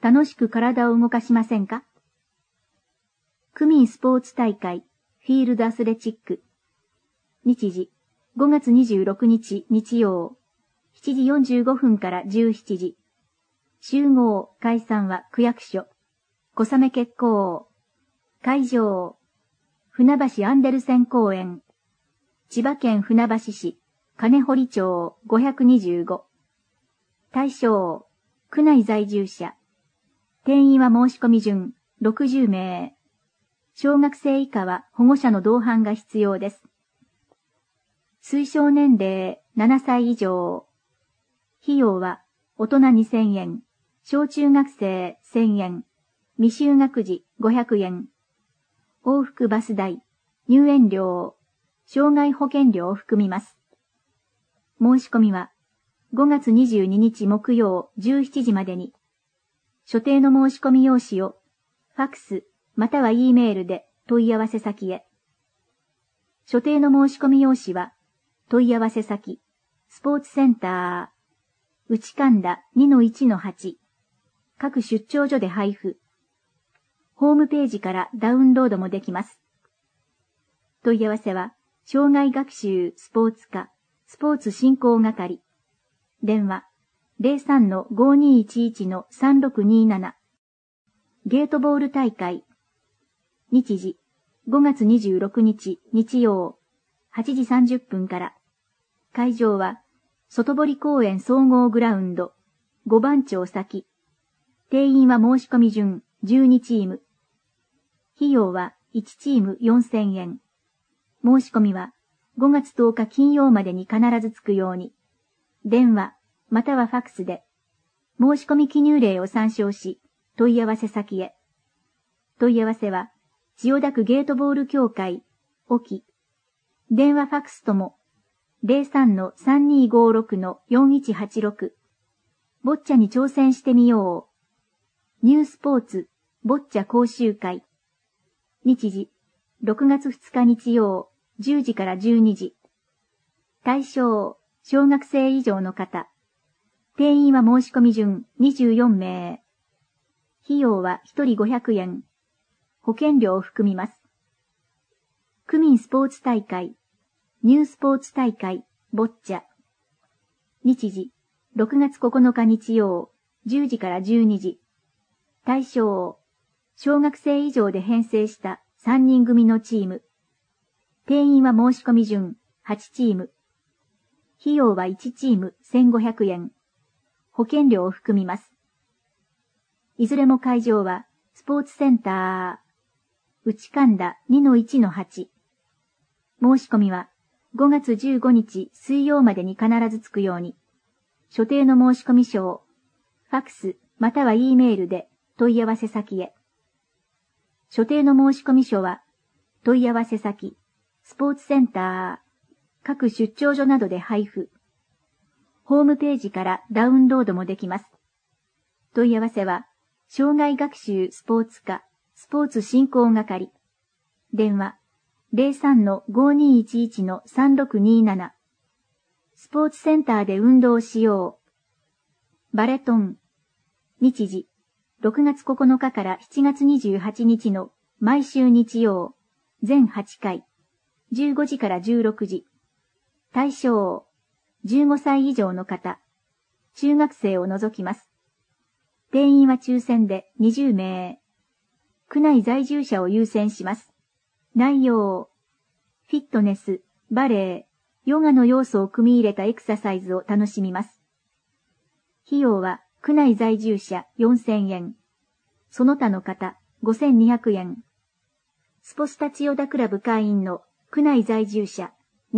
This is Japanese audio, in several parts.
楽しく体を動かしませんか？区民スポーツ大会、フィールドアスレチック。日時、5月26日日曜、7時45分から17時。集合、解散は区役所。小雨決行。会場、船橋アンデルセン公園。千葉県船橋市、金堀町525。対象、区内在住者。定員は申し込み順60名。小学生以下は保護者の同伴が必要です。推奨年齢7歳以上。費用は大人2000円、小中学生1000円、未就学児500円。往復バス代、入園料、障害保険料を含みます。申し込みは5月22日木曜17時までに、所定の申し込み用紙をファックスまたは E メールで問い合わせ先へ。所定の申し込み用紙は問い合わせ先、スポーツセンター、内神田 2-1-8、各出張所で配布。ホームページからダウンロードもできます。問い合わせは、障害学習スポーツ課、スポーツ振興係。電話、03-5211-3627。ゲートボール大会。日時、5月26日日曜、8時30分から。会場は、外堀公園総合グラウンド、5番町先。定員は申し込み順12チーム。費用は1チーム4000円。申し込みは5月10日金曜までに必ずつくように。電話、またはファックスで。申し込み記入例を参照し、問い合わせ先へ。問い合わせは、千代田区ゲートボール協会、沖。電話ファックスとも、03-3256-4186。ボッチャに挑戦してみよう。ニュースポーツ、ボッチャ講習会。日時、6月2日日曜、10時から12時。対象、小学生以上の方。定員は申し込み順24名。費用は1人500円。保険料を含みます。区民スポーツ大会、ニュースポーツ大会、ボッチャ。日時、6月9日日曜、10時から12時。対象、小学生以上で編成した3人組のチーム。定員は申し込み順8チーム。費用は1チーム1500円。保険料を含みます。いずれも会場はスポーツセンター、内神田 2-1-8。申し込みは5月15日水曜までに必ずつくように、所定の申し込み書をファックスまたは E メールで問い合わせ先へ。所定の申し込み書は、問い合わせ先、スポーツセンター、各出張所などで配布。ホームページからダウンロードもできます。問い合わせは、障害学習スポーツ課、スポーツ振興係。電話、03-5211-3627。スポーツセンターで運動しよう。バレトン。日時、6月9日から7月28日の毎週日曜、全8回、15時から16時。対象、15歳以上の方、中学生を除きます。定員は抽選で20名。区内在住者を優先します。内容、フィットネス、バレエ、ヨガの要素を組み入れたエクササイズを楽しみます。費用は区内在住者4000円。その他の方5200円。スポスタ千代田クラブ会員の区内在住者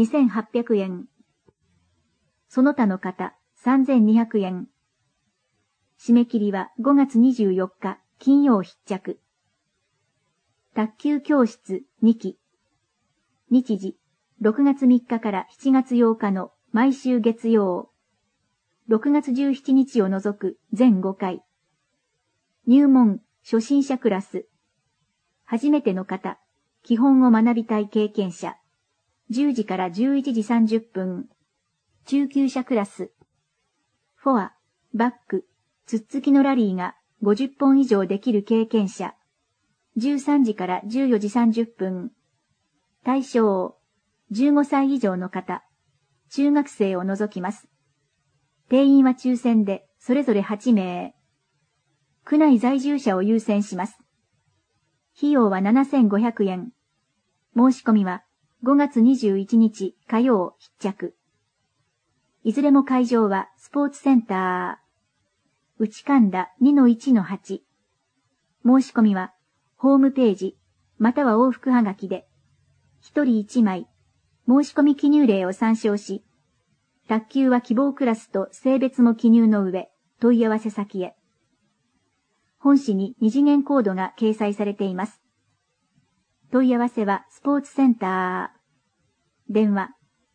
2800円。その他の方3200円。締め切りは5月24日金曜必着。卓球教室2期。日時6月3日から7月8日の毎週月曜。6月17日を除く全5回。入門、初心者クラス。初めての方、基本を学びたい経験者。10時から11時30分。中級者クラス。フォア、バック、つっつきのラリーが 50本以上できる経験者。13時から14時30分。対象、15歳以上の方、中学生を除きます。定員は抽選で、それぞれ8名。区内在住者を優先します。費用は7500円。申し込みは5月21日火曜必着。いずれも会場はスポーツセンター。内神田 2-1-8。申し込みはホームページ、または往復はがきで、1人1枚、申し込み記入例を参照し、卓球は希望クラスと性別も記入の上、問い合わせ先へ。本誌に二次元コードが掲載されています。問い合わせはスポーツセンター。電話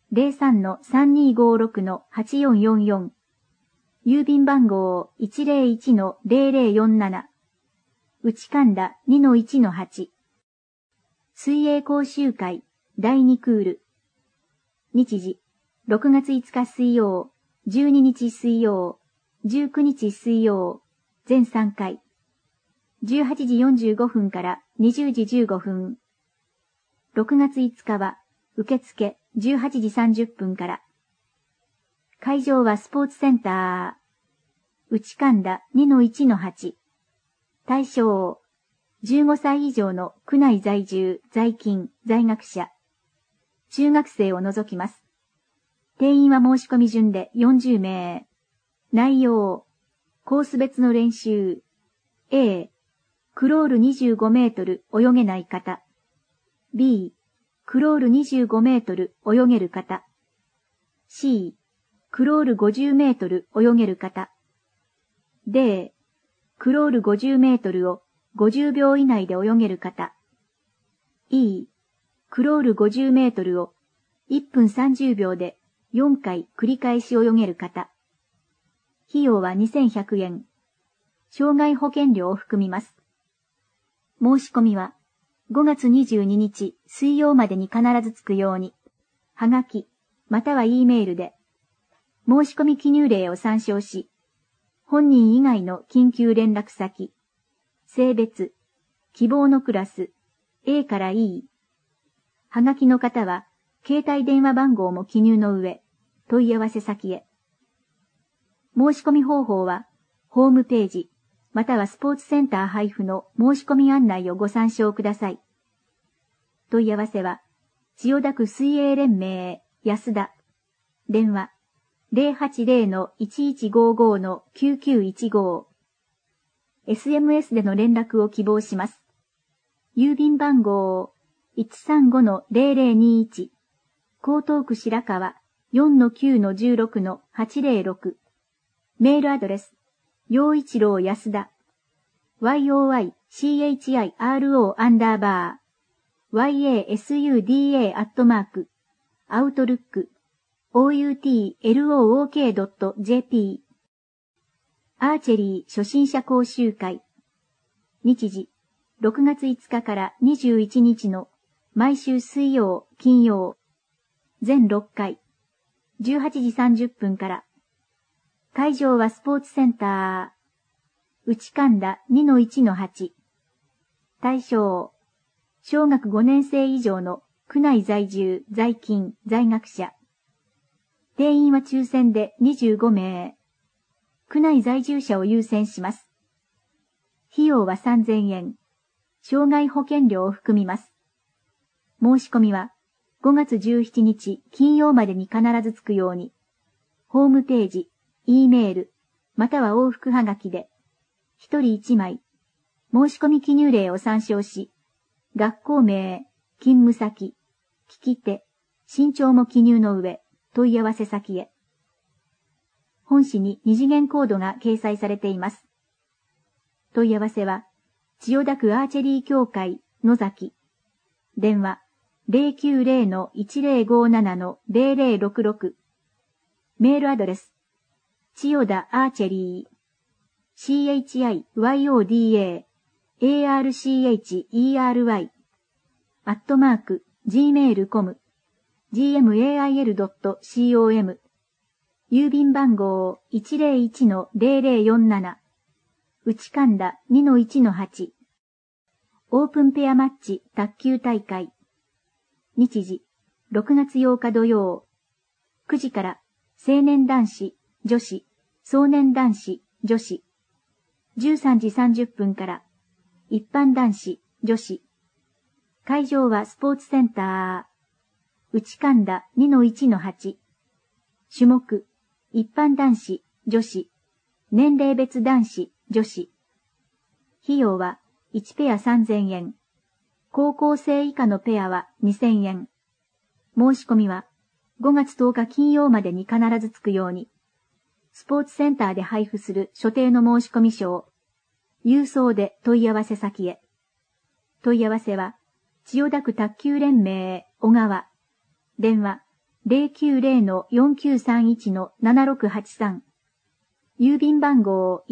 03-3256-8444。郵便番号 101-0047。内神田 2-1-8。水泳講習会第2クール。日時6月5日水曜、12日水曜、19日水曜、全3回。18時45分から20時15分。6月5日は受付18時30分から。会場はスポーツセンター。内神田 2-1-8。対象、15歳以上の区内在住、在勤、在学者。中学生を除きます。定員は申し込み順で40名。内容、コース別の練習。A、クロール25メートル泳げない方。B、クロール25メートル泳げる方。C、クロール50メートル泳げる方。D、クロール50メートルを50秒以内で泳げる方。E、クロール50メートルを1分30秒で4回繰り返し泳げる方。費用は2100円。障害保険料を含みます。申し込みは5月22日水曜までに必ずつくように、はがき、または E メールで、申し込み記入例を参照し、本人以外の緊急連絡先、性別、希望のクラス、A から E。はがきの方は、携帯電話番号も記入の上、問い合わせ先へ。申し込み方法は、ホームページ、またはスポーツセンター配布の申し込み案内をご参照ください。問い合わせは、千代田区水泳連盟、安田。電話、080-1155-9915。SMS での連絡を希望します。郵便番号、135-0021。江東区白川 4-9-16-806。メールアドレス、陽一郎安田。yoychiro_outlook.outlook.jp。アーチェリー初心者講習会。日時、6月5日から21日の毎週水曜、金曜。全6回。18時30分から。会場はスポーツセンター。内神田 2-1-8。対象、小学5年生以上の区内在住、在勤、在学者。定員は抽選で25名。区内在住者を優先します。費用は3000円。障害保険料を含みます。申し込みは5月17日金曜までに必ずつくように、ホームページ、E メール、または往復はがきで、1人1枚、申し込み記入例を参照し、学校名、勤務先、聞き手、身長も記入の上、問い合わせ先へ。本誌に二次元コードが掲載されています。問い合わせは、千代田区アーチェリー協会野崎。電話、090-1057-0066。メールアドレス、千代田アーチェリー。chiyodaarchery@gmail.com gmail.com 郵便番号 101-0047 内神田 2-1-8。オープンペアマッチ卓球大会。日時、6月8日土曜。9時から、成年男子、女子、壮年男子、女子。13時30分から、一般男子、女子。会場はスポーツセンター。内神田 2-1-8。種目、一般男子、女子。年齢別男子、女子。費用は1ペア3000円。高校生以下のペアは2000円。申し込みは5月10日金曜までに必ずつくように。スポーツセンターで配布する所定の申込書を郵送で問い合わせ先へ。問い合わせは千代田区卓球連盟小川。電話 090-4931-7683。郵便番号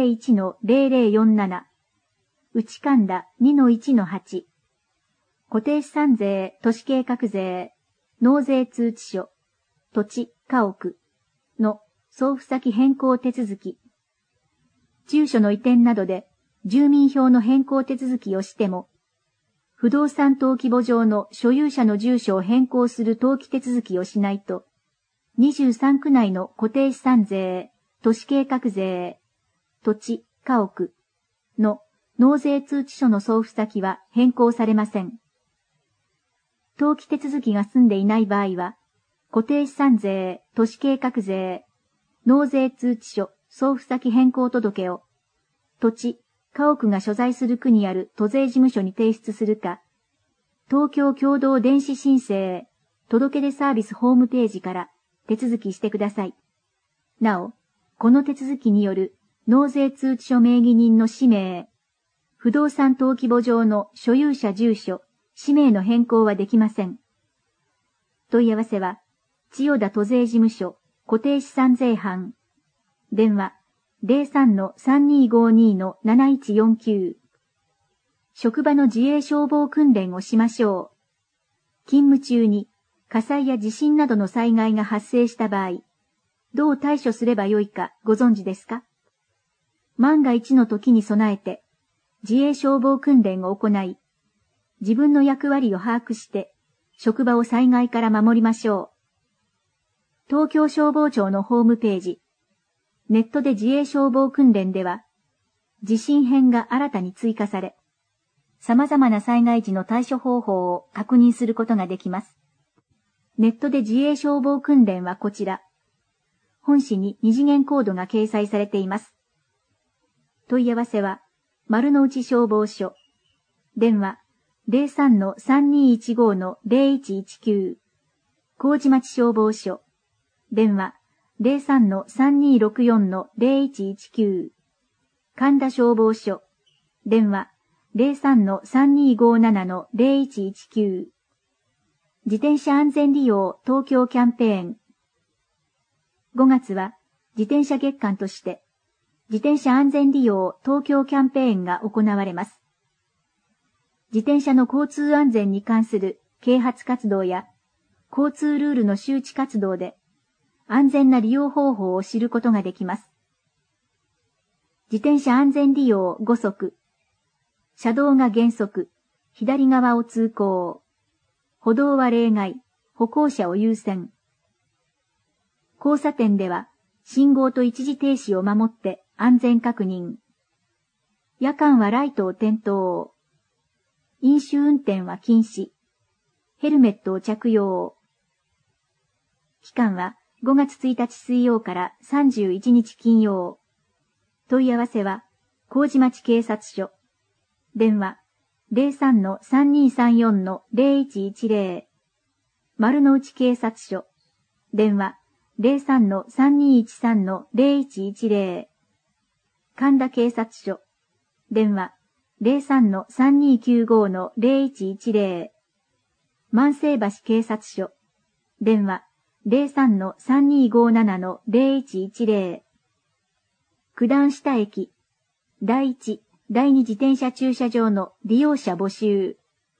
101-0047。内神田 2-1-8。固定資産税、都市計画税、納税通知書、土地、家屋の送付先変更手続き。住所の移転などで住民票の変更手続きをしても、不動産登記簿上の所有者の住所を変更する登記手続きをしないと、23区内の固定資産税、都市計画税、土地、家屋の納税通知書の送付先は変更されません。登記手続きが済んでいない場合は、固定資産税、都市計画税、納税通知書、送付先変更届を、土地、家屋が所在する区にある都税事務所に提出するか、東京共同電子申請、届出サービスホームページから手続きしてください。なお、この手続きによる納税通知書名義人の氏名、不動産登記簿上の所有者住所、氏名の変更はできません。問い合わせは、千代田都税事務所、固定資産税班。電話、03-3252-7149。職場の自衛消防訓練をしましょう。勤務中に火災や地震などの災害が発生した場合、どう対処すればよいかご存知ですか？万が一の時に備えて、自衛消防訓練を行い、自分の役割を把握して、職場を災害から守りましょう。東京消防庁のホームページ、ネットで自衛消防訓練では、地震編が新たに追加され、様々な災害時の対処方法を確認することができます。ネットで自衛消防訓練はこちら。本誌に二次元コードが掲載されています。問い合わせは、丸の内消防署。電話、03-3215-0119。麹町消防署。電話、03-3264-0119。神田消防署。電話、03-3257-0119。自転車安全利用東京キャンペーン。5月は自転車月間として、自転車安全利用東京キャンペーンが行われます。自転車の交通安全に関する啓発活動や交通ルールの周知活動で安全な利用方法を知ることができます。自転車安全利用5則。車道が原則、左側を通行。歩道は例外、歩行者を優先。交差点では信号と一時停止を守って安全確認。夜間はライトを点灯。飲酒運転は禁止。ヘルメットを着用。期間は5月1日水曜から31日金曜。問い合わせは、麹町警察署。電話、03-3234-0110。丸の内警察署。電話、03-3213-0110。神田警察署。電話、03-3295-0110。万世橋警察署。電話、03-3257-0110。九段下駅、第1、第2自転車駐車場の利用者募集。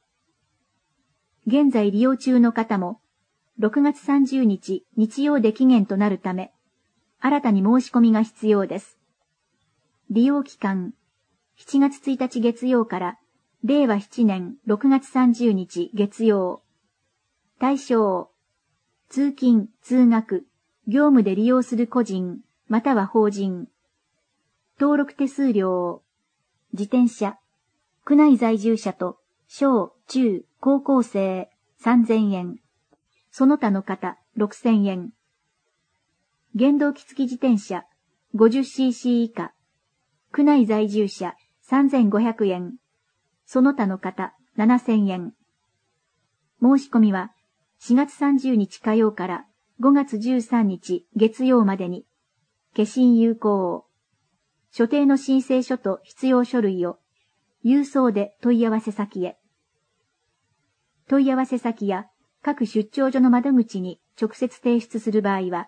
現在利用中の方も、6月30日日曜で期限となるため、新たに申し込みが必要です。 利用期間、7月1日月曜から令和7年6月30日月曜。対象、通勤、通学、業務で利用する個人、または法人。登録手数料、自転車、区内在住者と小、中、高校生3000円。その他の方6000円。原動機付き自転車 50cc 以下。区内在住者3500円。その他の方7000円。申し込みは4月30日火曜から5月13日月曜までに。消印有効。所定の申請書と必要書類を郵送で問い合わせ先へ。問い合わせ先や各出張所の窓口に直接提出する場合は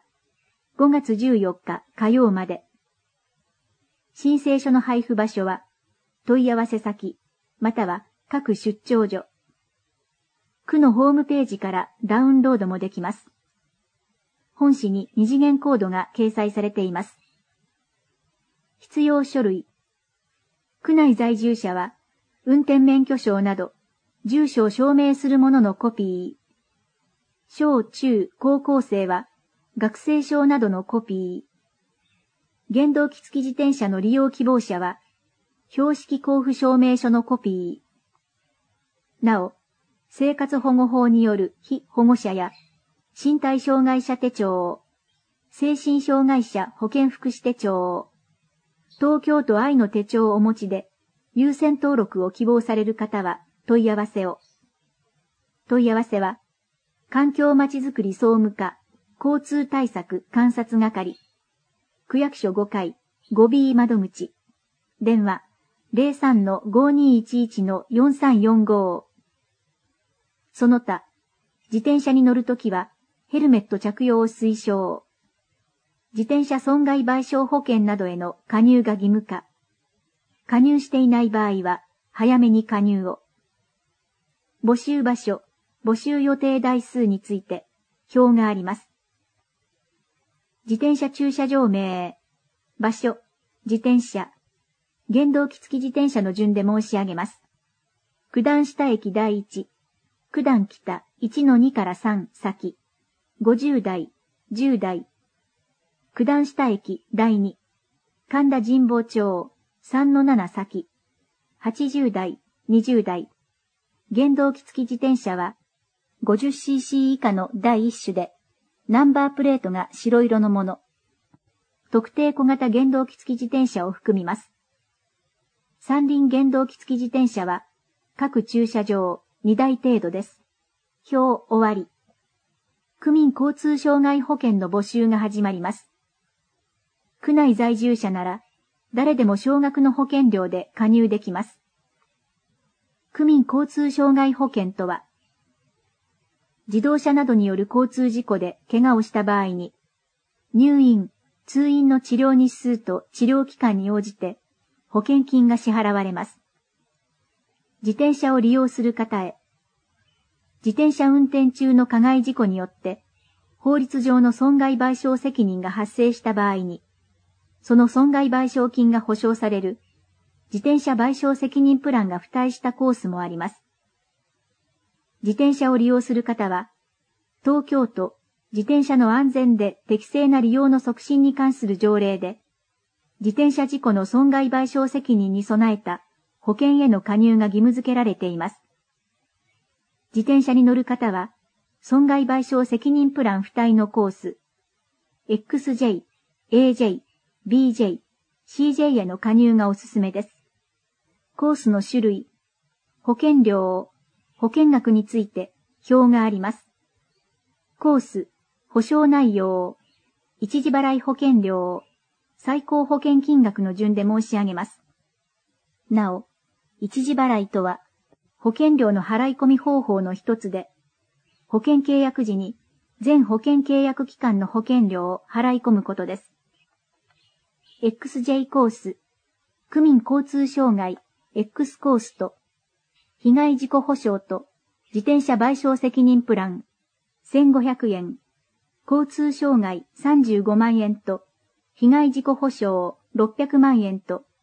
5月14日火曜まで。申請書の配布場所は問い合わせ先または各出張所。区のホームページからダウンロードもできます。本紙に二次元コードが掲載されています。必要書類。区内在住者は運転免許証など住所を証明するもののコピー。小中高校生は学生証などのコピー。原動機付き自転車の利用希望者は標識交付証明書のコピー。なお、生活保護法による被保護者や身体障害者手帳、精神障害者保健福祉手帳、東京都愛の手帳をお持ちで優先登録を希望される方は問い合わせを。問い合わせは、環境まちづくり総務課交通対策監察係、区役所5階 5B 窓口、電話 03-5211-4345。その他、自転車に乗るときはヘルメット着用を推奨。自転車損害賠償保険などへの加入が義務化。加入していない場合は早めに加入を。募集場所、募集予定台数について表があります。自転車駐車場名、場所、自転車、原動機付き自転車の順で申し上げます。九段下駅第1、九段北 1-2 から3先、50台、10台、九段下駅第2、神田神保町 3-7 先、80台、20台。原動機付き自転車は 50cc 以下の第1種で、ナンバープレートが白色のもの。特定小型原動機付き自転車を含みます。三輪原動機付き自転車は各駐車場2台程度です。表終わり。区民交通障害保険の募集が始まります。区内在住者なら誰でも少額の保険料で加入できます。区民交通障害保険とは、自動車などによる交通事故で怪我をした場合に、入院、通院の治療日数と治療期間に応じて保険金が支払われます。自転車を利用する方へ、自転車運転中の加害事故によって法律上の損害賠償責任が発生した場合に、その損害賠償金が保証される自転車賠償責任プランが付帯したコースもあります。自転車を利用する方は、東京都自転車の安全で適正な利用の促進に関する条例で、自転車事故の損害賠償責任に備えた保険への加入が義務付けられています。自転車に乗る方は、損害賠償責任プラン付帯のコース、XJ、AJ、BJ、CJ への加入がおすすめです。コースの種類、保険料、保険額について表があります。コース、保証内容、一時払い保険料、最高保険金額の順で申し上げます。なお、一時払いとは、保険料の払い込み方法の一つで、保険契約時に全保険契約期間の保険料を払い込むことです。XJ コース、区民交通障害 X コースと、被害事故保障と自転車賠償責任プラン1500円、交通障害35万円と被害事故保障600万円と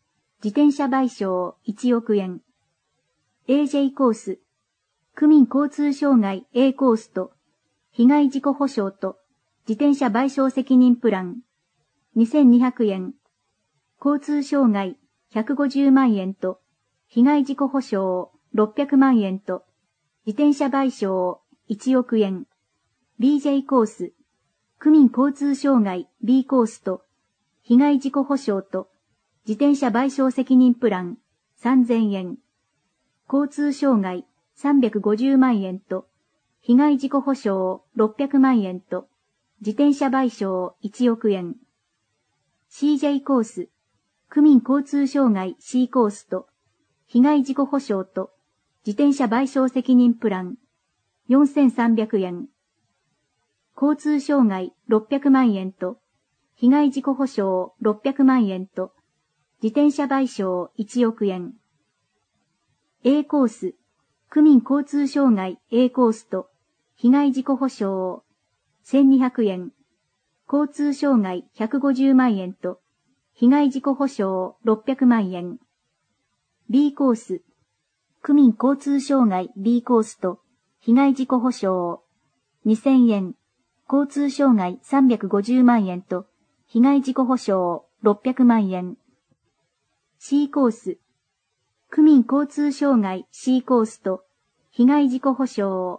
自転車賠償1億円。AJ コース、区民交通障害 A コースと、被害事故保障と、自転車賠償責任プラン、2200円。交通障害150万円と、被害事故保障600万円と、自転車賠償1億円。BJ コース、区民交通障害 B コースと、被害事故保障と、自転車賠償責任プラン3000円。交通障害350万円と、被害事故保障600万円と、自転車賠償1億円。CJ コース、区民交通障害 C コースと、被害事故保障と、自転車賠償責任プラン4300円。交通障害600万円と、被害事故保障600万円と、自転車賠償1億円。A コース、区民交通障害 A コースと、被害事故保障1200円。交通障害150万円と、被害事故保障600万円。B コース、区民交通障害 B コースと、被害事故保障2000円。交通障害350万円と、被害事故保障600万円。C コース、区民交通障害 C コースと、被害事故保障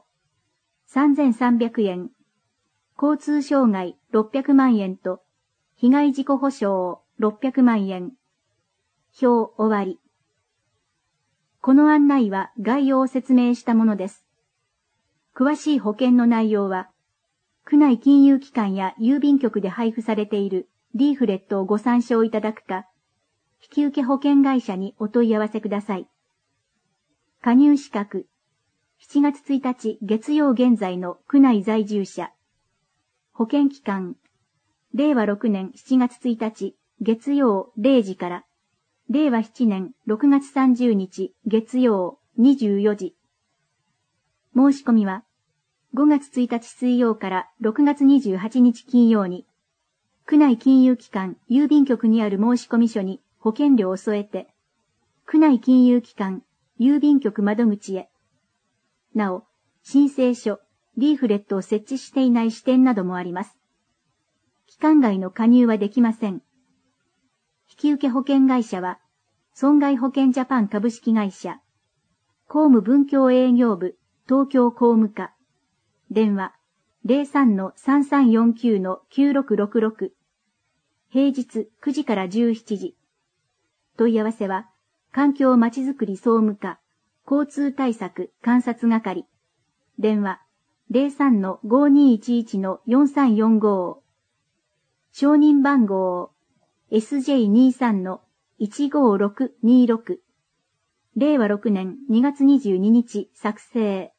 3300円。交通障害600万円と、被害事故保障600万円。表終わり。この案内は概要を説明したものです。詳しい保険の内容は、区内金融機関や郵便局で配布されているリーフレットをご参照いただくか、引受保険会社にお問い合わせください。加入資格、7月1日月曜現在の区内在住者。保険期間、令和6年7月1日月曜0時から、令和7年6月30日月曜24時。申し込みは、5月1日水曜から6月28日金曜に、区内金融機関郵便局にある申込書に保険料を添えて、区内金融機関郵便局窓口へ。なお、申請書、リーフレットを設置していない支店などもあります。期間外の加入はできません。引受保険会社は、損害保険ジャパン株式会社、公務文教営業部、東京公務課、電話 03-3349-9666 平日9時から17時。問い合わせは、環境まちづくり総務課、交通対策監察係。電話 03-5211-4345。承認番号 SJ23-15626。令和6年2月22日作成。